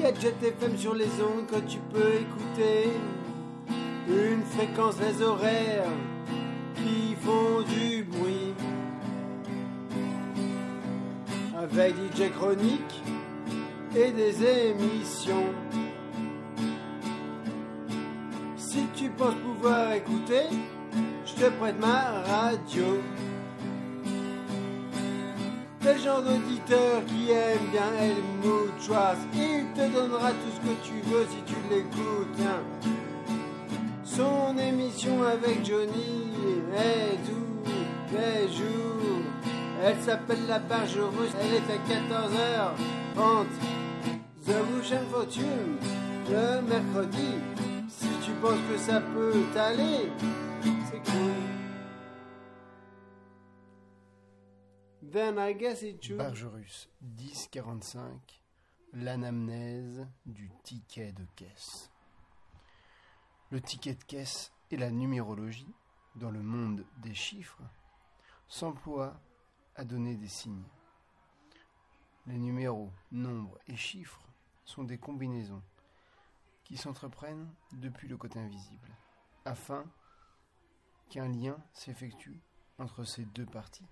y a Jet FM sur les ondes que tu peux écouter. Une fréquence, les horaires qui font du bruit. Avec DJ chronique et des émissions. Si tu penses pouvoir écouter, je te prête ma radio. T'es le genre d'auditeur qui aime bien Helmut Schwartz. Il te donnera tout ce que tu veux si tu l'écoutes bien. Son émission avec Johnny est tous les jours. Elle s'appelle La Barge Russe. Elle est à 14h30. The Russian Fortune, le mercredi. Si tu penses que ça peut t'aller, c'est cool. Then I guess it's true. Barge Russe, 10:45, l'anamnèse du ticket de caisse. Le ticket de caisse et la numérologie, dans le monde des chiffres, s'emploient à donner des signes. Les numéros, nombres et chiffres sont des combinaisons qui s'entreprennent depuis le côté invisible, afin qu'un lien s'effectue entre ces deux parties,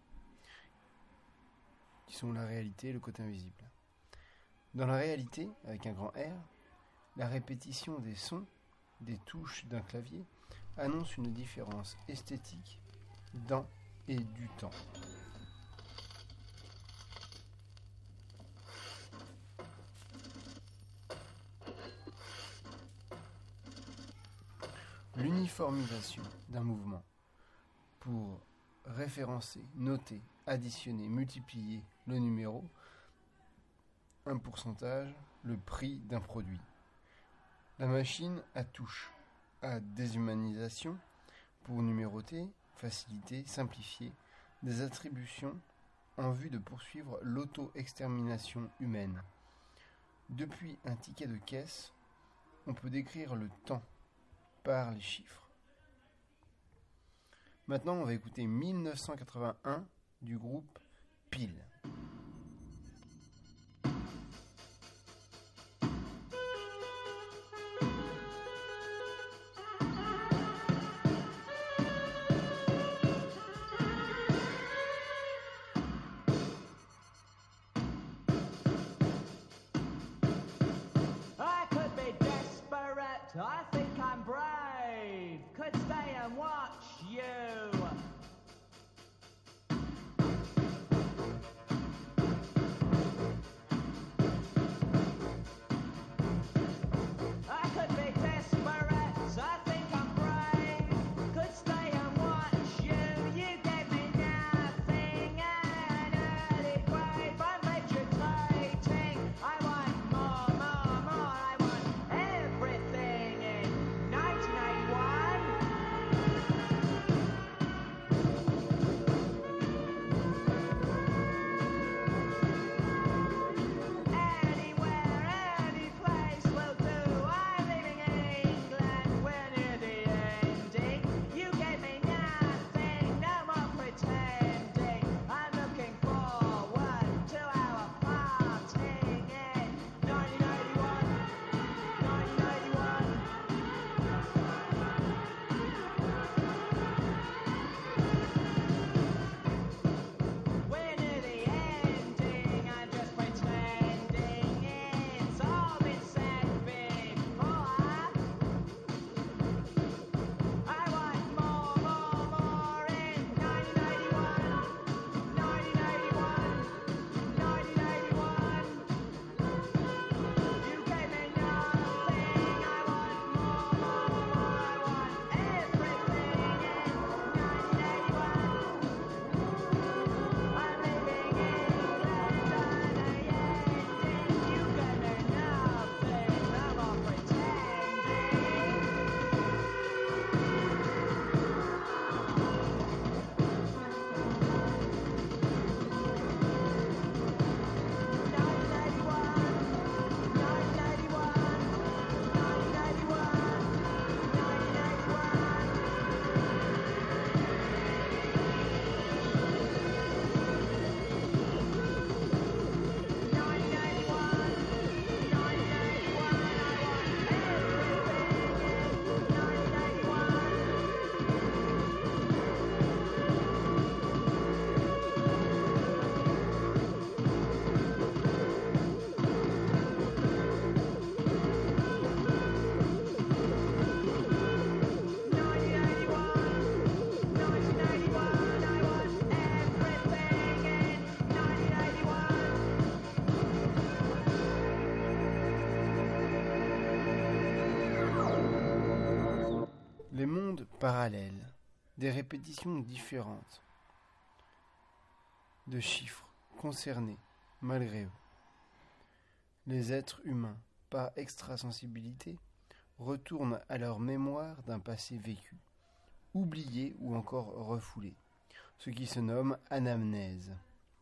qui sont la réalité et le côté invisible. Dans la réalité, avec un grand R, la répétition des sons, des touches d'un clavier, annonce une différence esthétique dans et du temps. L'uniformisation d'un mouvement pour référencer, noter, additionner, multiplier le numéro, un pourcentage, le prix d'un produit. La machine à touche, à déshumanisation pour numéroter, faciliter, simplifier des attributions en vue de poursuivre l'auto-extermination humaine. Depuis un ticket de caisse, on peut décrire le temps par les chiffres. Maintenant, on va écouter 1981 du groupe Pile. I think I'm brave, could stay and watch you. I could be desperate, I think I'm brave, could stay and watch you. You gave me nothing and an early grave. I'm vegetating, I want more, I want everything in parallèles, des répétitions différentes de chiffres concernés malgré eux. Les êtres humains, par extrasensibilité, retournent à leur mémoire d'un passé vécu, oublié ou encore refoulé, ce qui se nomme anamnèse.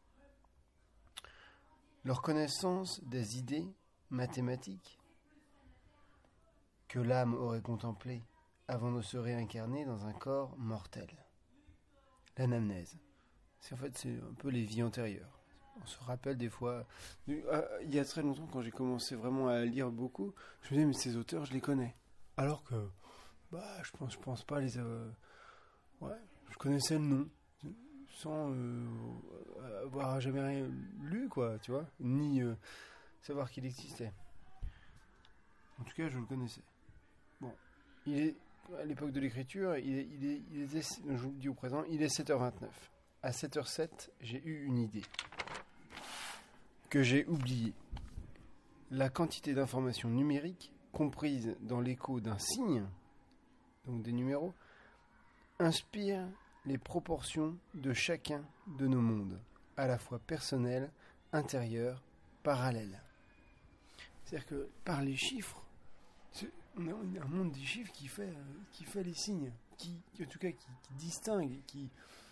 Leur connaissance des idées mathématiques que l'âme aurait contemplées avant de se réincarner dans un corps mortel. L'anamnèse, c'est un peu les vies antérieures. On se rappelle des fois, il y a très longtemps quand j'ai commencé vraiment à lire beaucoup, je me disais mais ces auteurs je les connais. Alors que je pense pas les je connaissais le nom sans avoir jamais rien lu quoi, tu vois, ni savoir qu'il existait. En tout cas, je le connaissais. Bon, il est à l'époque de l'écriture, il était, je vous le dis au présent, il est 7h29. À 7h07, j'ai eu une idée que j'ai oubliée. La quantité d'informations numériques comprise dans l'écho d'un signe, donc des numéros, inspire les proportions de chacun de nos mondes, à la fois personnels, intérieurs, parallèles. C'est-à-dire que par les chiffres, on a un monde des chiffres qui fait les signes, en tout cas qui distingue, qui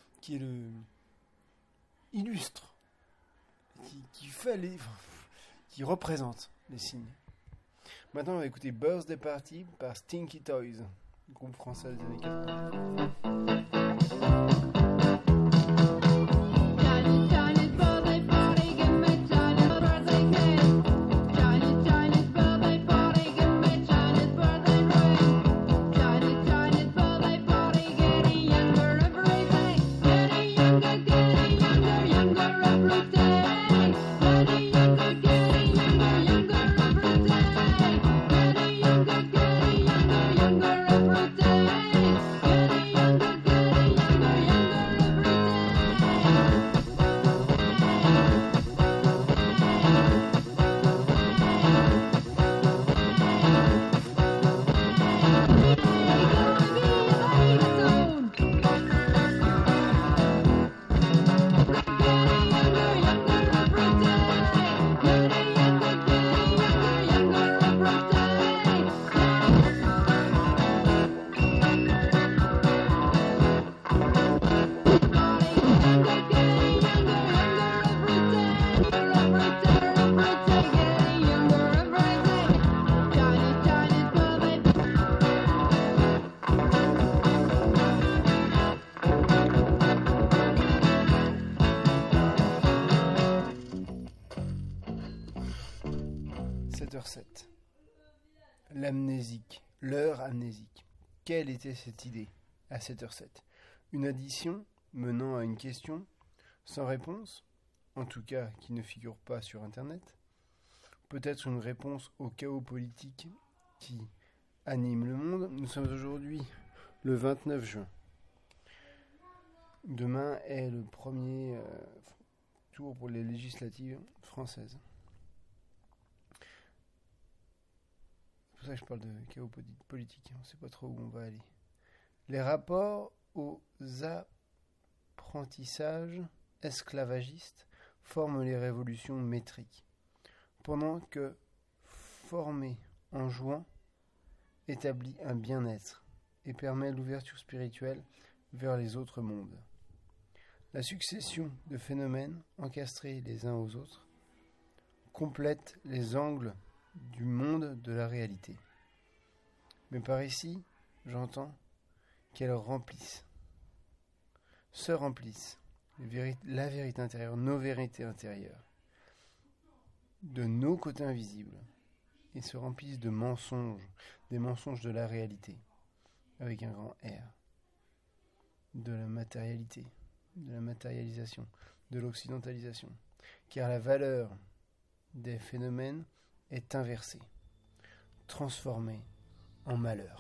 illustre, qui représente les signes. Maintenant, on va écouter Birthday Party par Stinky Toys, groupe français des années 80. L'amnésique, l'heure amnésique. Quelle était cette idée à 7h07 ? Une addition menant à une question sans réponse, en tout cas qui ne figure pas sur Internet. Peut-être une réponse au chaos politique qui anime le monde. Nous sommes aujourd'hui le 29 juin. Demain est le premier tour pour les législatives françaises. C'est pour ça que je parle de chaos politique. On ne sait pas trop où on va aller. Les rapports aux apprentissages esclavagistes forment les révolutions métriques. Pendant que former en jouant établit un bien-être et permet l'ouverture spirituelle vers les autres mondes. La succession de phénomènes encastrés les uns aux autres complète les angles du monde de la réalité. Mais par ici, j'entends qu'elles se remplissent, la vérité intérieure, nos vérités intérieures, de nos côtés invisibles, et se remplissent de mensonges, des mensonges de la réalité, avec un grand R, de la matérialité, de la matérialisation, de l'occidentalisation, car la valeur des phénomènes est inversée, transformée en malheur.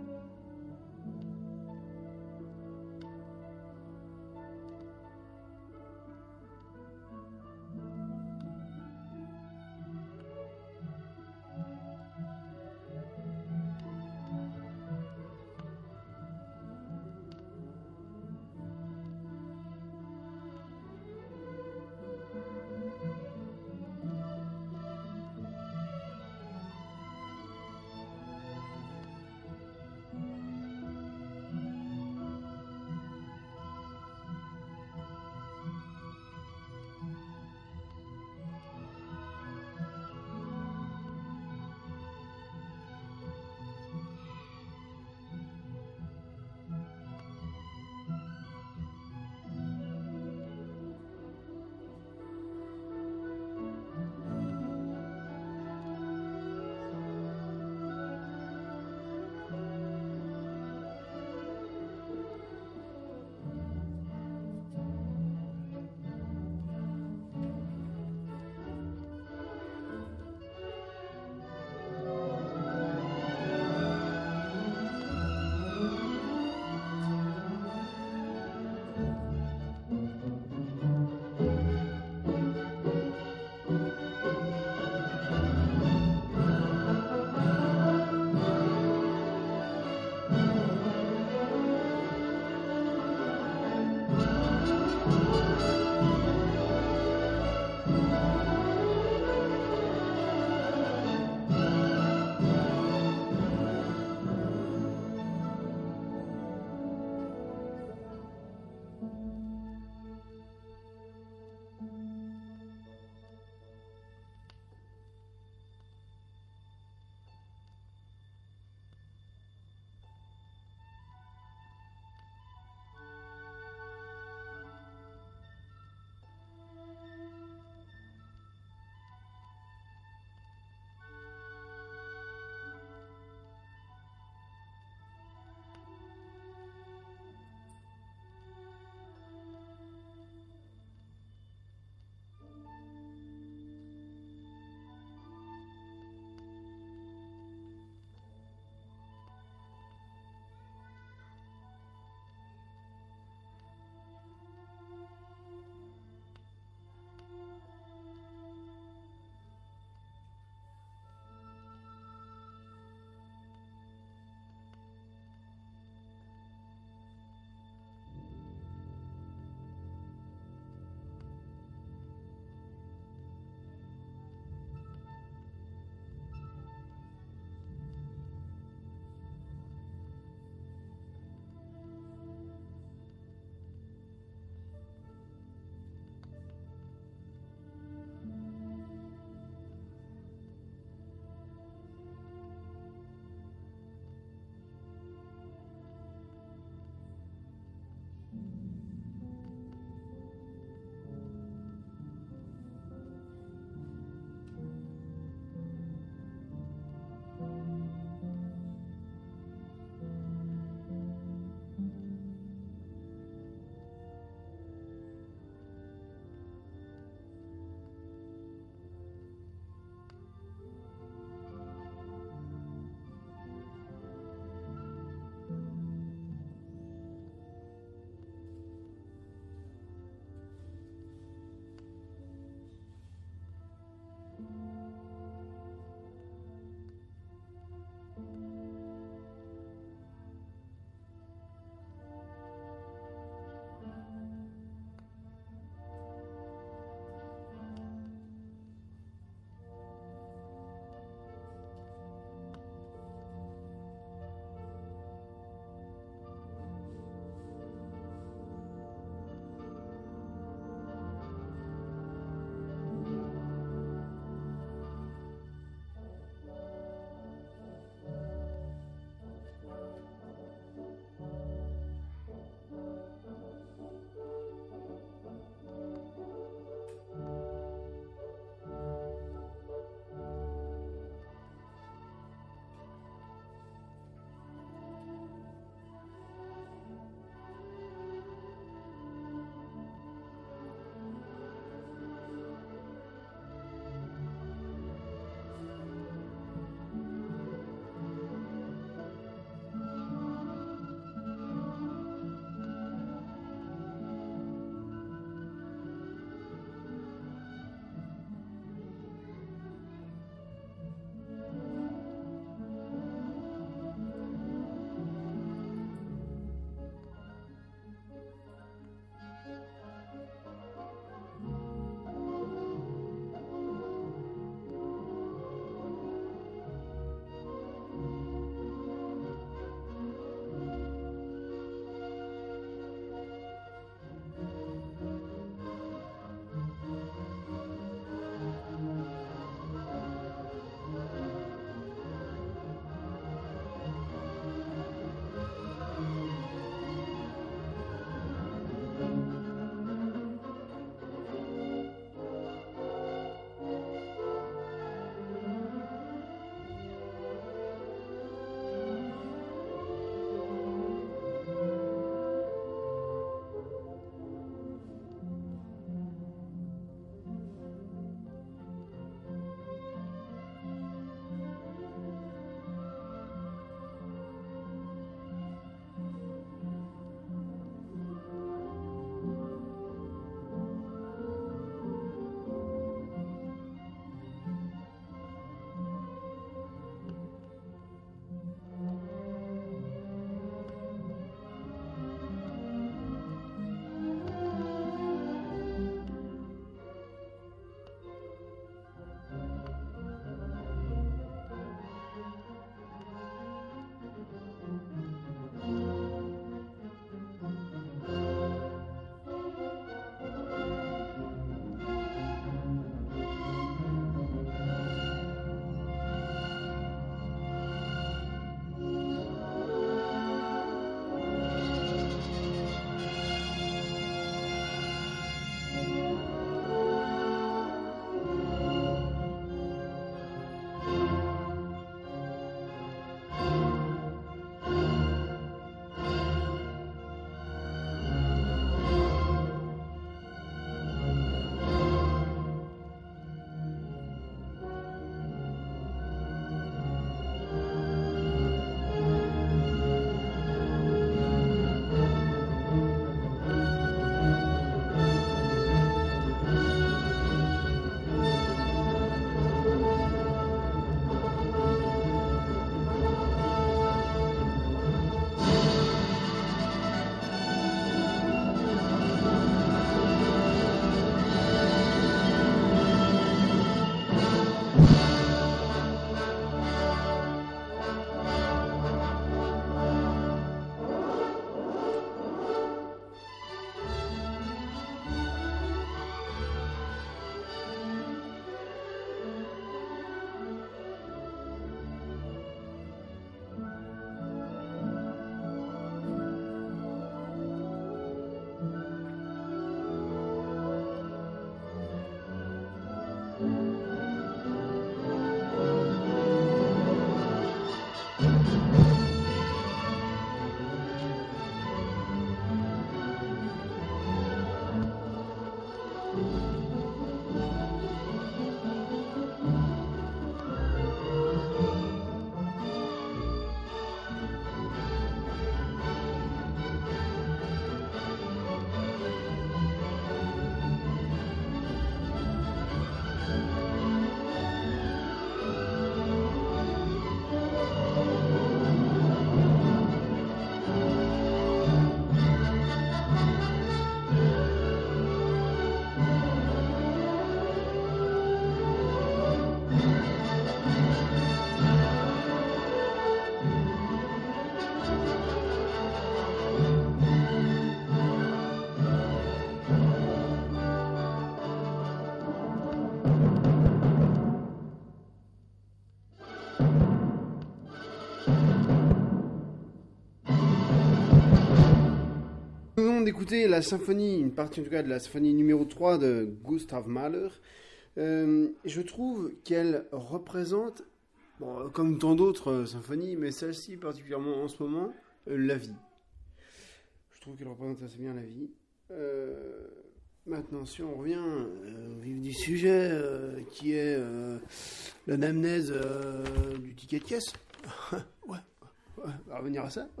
Nous venons d'écouter la symphonie, une partie en tout cas de la symphonie numéro 3 de Gustav Mahler. Je trouve qu'elle représente, bon, comme tant d'autres symphonies, mais celle-ci particulièrement en ce moment, la vie. Je trouve qu'elle représente assez bien la vie. Maintenant, si on revient au vif du sujet, qui est l'anamnèse du ticket de caisse, ouais, on va revenir à ça.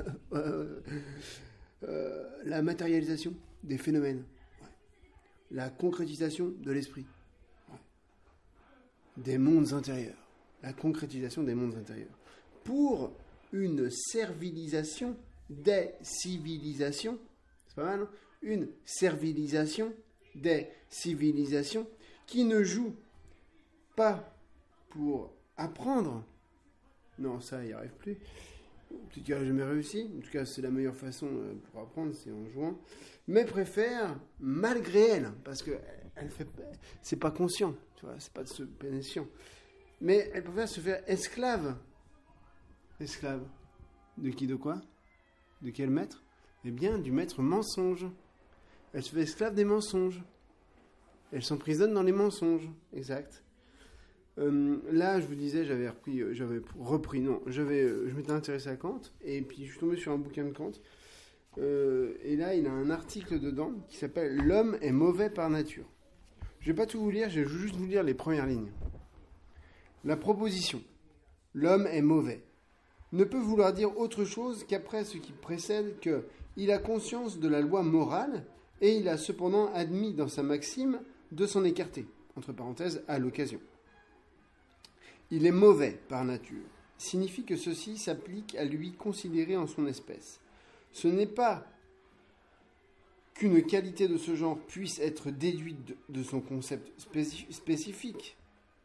La matérialisation des phénomènes, ouais. La concrétisation de l'esprit, ouais. Des mondes intérieurs, la concrétisation des mondes intérieurs, pour une servilisation des civilisations, c'est pas mal, non ? Une servilisation des civilisations qui ne joue pas pour apprendre, non, ça, il n'y arrive plus. En tout cas, jamais réussi. En tout cas, c'est la meilleure façon pour apprendre, c'est en jouant. Mais préfère malgré elle, parce que elle fait, c'est pas conscient, tu vois, c'est pas de ce pénétrant. Mais elle préfère se faire esclave. Esclave de qui, de quoi? De quel maître? Eh bien, du maître mensonge. Elle se fait esclave des mensonges. Elle s'emprisonne dans les mensonges. Exact. Là, je vous disais, je m'étais intéressé à Kant, et puis je suis tombé sur un bouquin de Kant, et là, il a un article dedans qui s'appelle « L'homme est mauvais par nature ». Je ne vais pas tout vous lire, je vais juste vous lire les premières lignes. La proposition « L'homme est mauvais » ne peut vouloir dire autre chose qu'après ce qui précède que « il a conscience de la loi morale, et il a cependant admis dans sa maxime de s'en écarter », entre parenthèses, à l'occasion. Il est mauvais par nature, signifie que ceci s'applique à lui considéré en son espèce. Ce n'est pas qu'une qualité de ce genre puisse être déduite de son concept spécifique,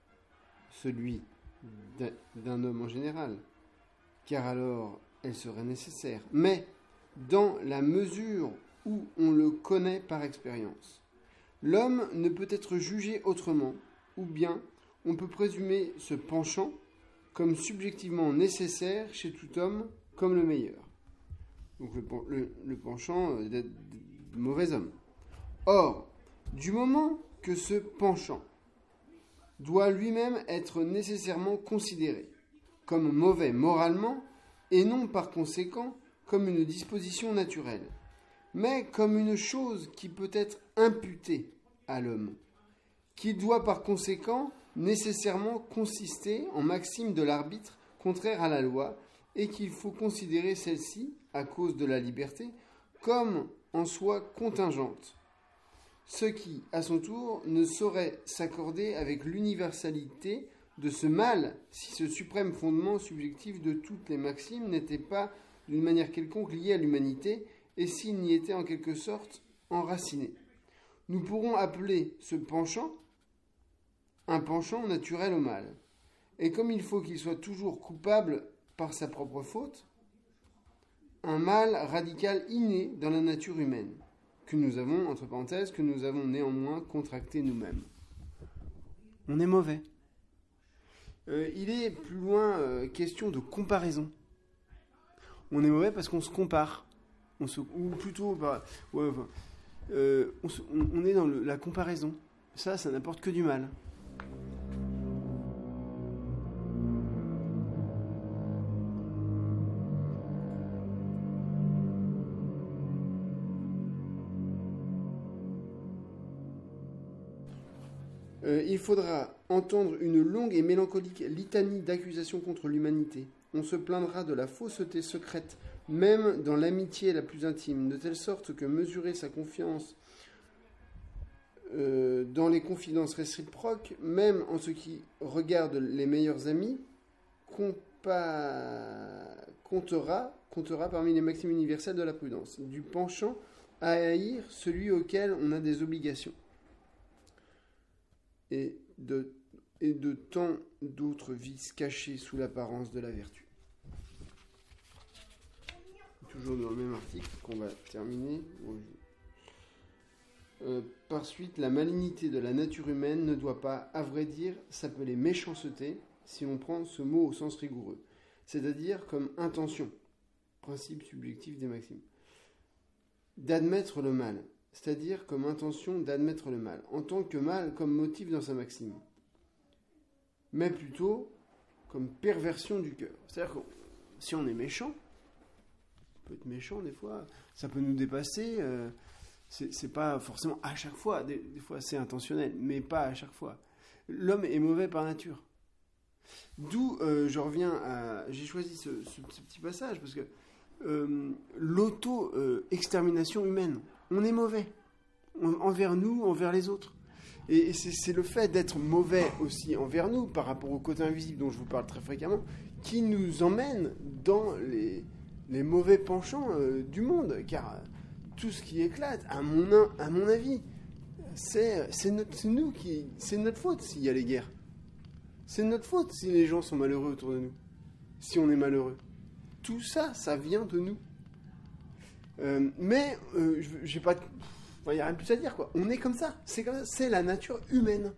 celui d'un homme en général, car alors elle serait nécessaire, mais dans la mesure où on le connaît par expérience. L'homme ne peut être jugé autrement, ou bien on peut présumer ce penchant comme subjectivement nécessaire chez tout homme comme le meilleur. Donc le penchant d'être mauvais homme. Or, du moment que ce penchant doit lui-même être nécessairement considéré comme mauvais moralement et non par conséquent comme une disposition naturelle, mais comme une chose qui peut être imputée à l'homme, qui doit par conséquent nécessairement consister en maxime de l'arbitre contraire à la loi, et qu'il faut considérer celle-ci, à cause de la liberté, comme en soi contingente, ce qui, à son tour, ne saurait s'accorder avec l'universalité de ce mal si ce suprême fondement subjectif de toutes les maximes n'était pas d'une manière quelconque lié à l'humanité, et s'il n'y était en quelque sorte enraciné. Nous pourrons appeler ce penchant un penchant naturel au mal. Et comme il faut qu'il soit toujours coupable par sa propre faute, un mal radical inné dans la nature humaine, que nous avons, entre parenthèses, que nous avons néanmoins contracté nous-mêmes. On est mauvais. Il est plus loin question de comparaison. On est mauvais parce qu'on se compare. Ou plutôt, on est dans la comparaison. Ça n'apporte que du mal. Il faudra entendre une longue et mélancolique litanie d'accusations contre l'humanité. On se plaindra de la fausseté secrète, même dans l'amitié la plus intime, de telle sorte que mesurer sa confiance dans les confidences réciproques, même en ce qui regarde les meilleurs amis, comptera parmi les maximes universelles de la prudence, du penchant à haïr celui auquel on a des obligations, et de tant d'autres vices cachés sous l'apparence de la vertu. Toujours dans le même article qu'on va terminer. Par suite, la malignité de la nature humaine ne doit pas, à vrai dire, s'appeler méchanceté si on prend ce mot au sens rigoureux, c'est-à-dire comme intention, principe subjectif des maximes. d'admettre le mal, c'est-à-dire comme intention d'admettre le mal, en tant que mal comme motif dans sa maxime, mais plutôt comme perversion du cœur. C'est-à-dire que si on est méchant, on peut être méchant des fois, ça peut nous dépasser, c'est pas forcément à chaque fois, des fois c'est intentionnel, mais pas à chaque fois. L'homme est mauvais par nature. D'où je reviens à... J'ai choisi ce petit passage parce que l'auto-extermination humaine, on est mauvais envers nous, envers les autres. Et c'est le fait d'être mauvais aussi envers nous par rapport au côté invisible dont je vous parle très fréquemment qui nous emmène dans les mauvais penchants du monde. Car tout ce qui éclate, à mon avis, c'est notre faute s'il y a les guerres. C'est notre faute si les gens sont malheureux autour de nous, si on est malheureux. Tout ça, ça vient de nous. Mais j'ai pas, il n'y a rien de plus à dire quoi. On est comme ça, c'est la nature humaine.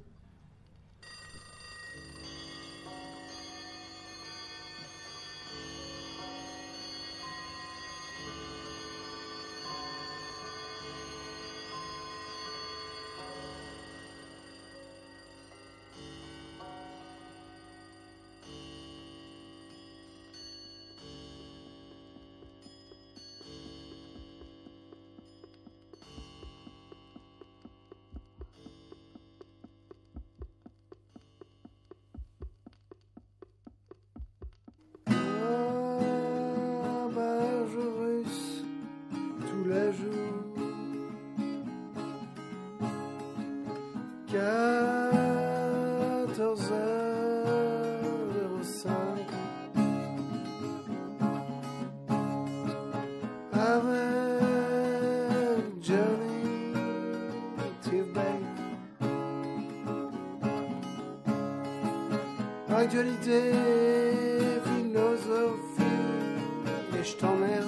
Actualité, philosophie, et je t'emmerde.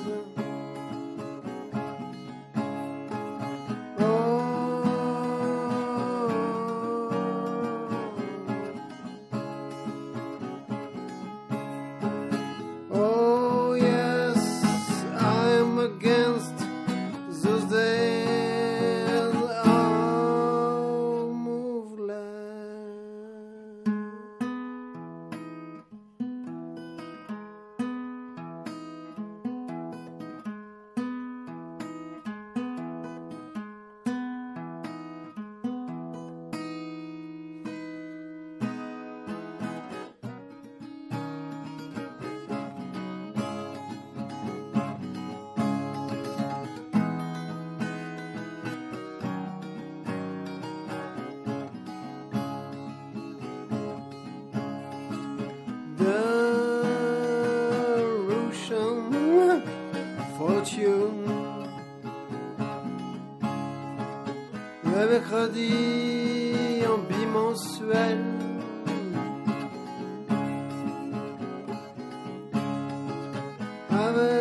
Oh yes, I am against those days of movement. The Russian fortune. Le mercredi en bimensuel. Avec